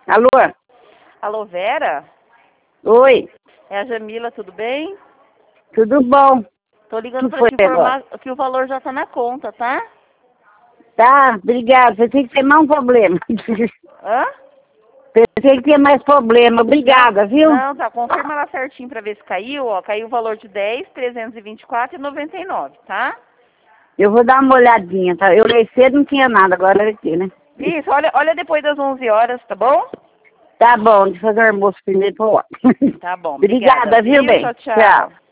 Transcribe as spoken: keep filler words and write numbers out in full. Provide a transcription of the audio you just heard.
Alô? Alô, Vera? Oi, É a Jamila, tudo bem? tudo bom? Tô ligando Que pra foi te informar agora? que o valor já tá na conta, tá? Tá, obrigada. Você tem que ter mais um problema. Hã? Pensei que tinha mais problema. Obrigada, Não, viu? não, tá. Confirma lá certinho pra ver se caiu, ó. Caiu o valor de dez, trezentos e vinte e quatro e noventa e nove, tá? Eu vou dar uma olhadinha, tá? Eu olhei cedo, não tinha nada, agora olha aqui, né? Isso, olha, olha depois das onze horas, tá bom? Tá bom, deixa eu fazer o almoço primeiro, pô. Tá bom, obrigada, Obrigada, viu, viu? bem? Tchau, tchau. Tchau.